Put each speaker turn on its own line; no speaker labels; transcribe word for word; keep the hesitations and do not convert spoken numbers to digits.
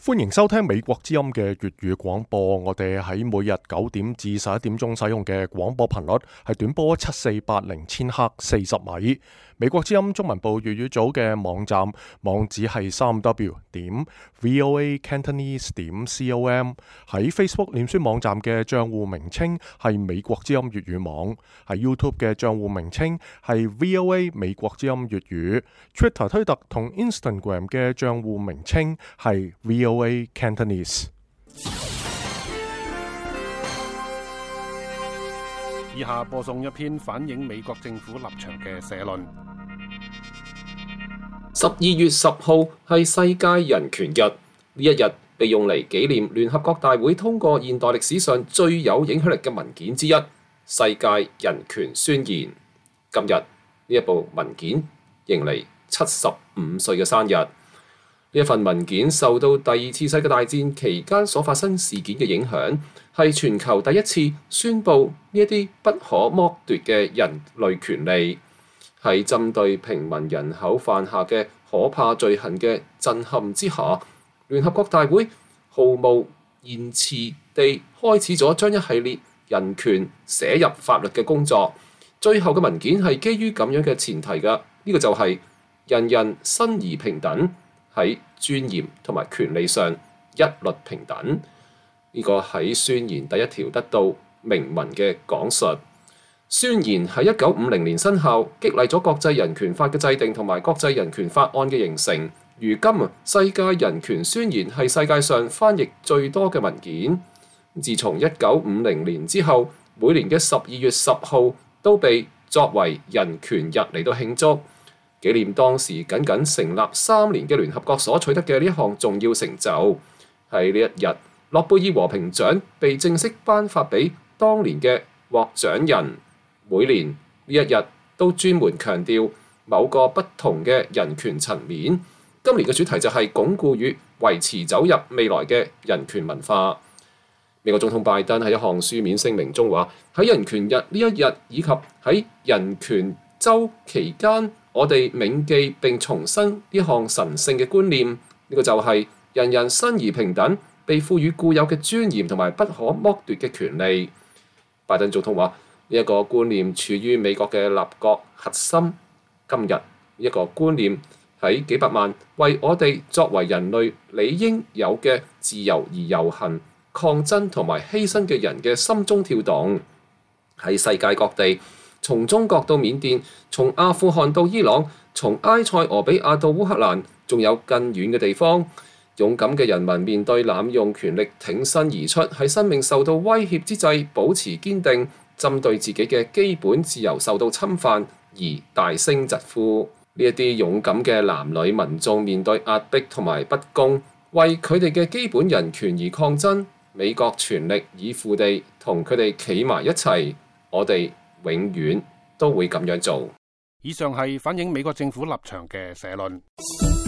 歡迎收聽美國之音嘅粵語廣播。我哋喺每日九點至十一點鐘使用嘅廣播頻率係短波七四八零千赫四十米。美國之音中文部粵語組嘅網站網址係三 w 點 voa cantonese 點 com。喺 Facebook 臉書網站嘅賬戶名稱係美國之音粵語網。喺 YouTube 嘅賬戶名稱係 voa 美國之音粵語。Twitter 推特同 Instagram 嘅賬戶名稱係 voa Cantonese。
以下播送一篇反映美國政府立場嘅社論。
十二月十號係世界人權日，呢一日被用嚟紀念聯合國大會通過現代歷史上最有影響力嘅文件之一《世界人權宣言》。今日呢一部文件迎嚟七十五歲嘅生日。呢一份文件受到第二次世界大戰期間所發生事件嘅影響，係全球第一次宣布呢一啲不可剝奪嘅人類權利。喺針對平民人口犯下嘅可怕罪行嘅震撼之下，聯合國大會毫無延遲地開始咗將一系列人權寫入法律嘅工作。最後嘅文件係基於咁樣嘅前提㗎，呢、這個就係人人生而平等，喺尊嚴同埋權利上一律平等。呢、這個喺宣言第一條得到明文嘅講述。宣言喺一九五零年生效，激勵咗國際人權法嘅制定同埋國際人權法案嘅形成。如今啊，世界人權宣言係世界上翻譯最多嘅文件。自從一九五零年之後，每年嘅十二月十號都被作為人權日嚟到慶祝，紀念當時僅僅成立三年嘅聯合國所取得嘅呢一項重要成就。喺呢一日，諾貝爾和平獎被正式頒發俾當年嘅獲獎人。每年呢一日都專門強調某個不同嘅人權層面。今年嘅主題就係鞏固與維持走入未來嘅人權文化。美國總統拜登喺一項書面聲明中話：喺人權日呢一日以及喺人權週期間，我哋銘記並重申呢項神聖嘅觀念。呢、這個就係人人生而平等，被賦予固有嘅尊嚴同埋不可剝奪嘅權利。拜登總統話：呢一個觀念處於美國嘅立國核心。今日呢一個觀念喺幾百萬為我哋作為人類理應有嘅自由而遊行、抗爭同埋犧牲嘅人嘅心中跳動。喺世界各地，從中國到緬甸，從阿富汗到伊朗，從埃塞俄比亞到烏克蘭，仲有更遠嘅地方，勇敢嘅人民面對濫用權力挺身而出，喺生命受到威脅之際保持堅定，針對自己嘅基本自由受到侵犯而大聲疾呼。呢一啲勇敢嘅男女民眾面對壓迫同埋不公，為佢哋嘅基本人權而抗爭。美國全力以赴地同佢哋企埋一齊，我哋永遠都會咁樣做。
以上係反映美國政府立場嘅社論。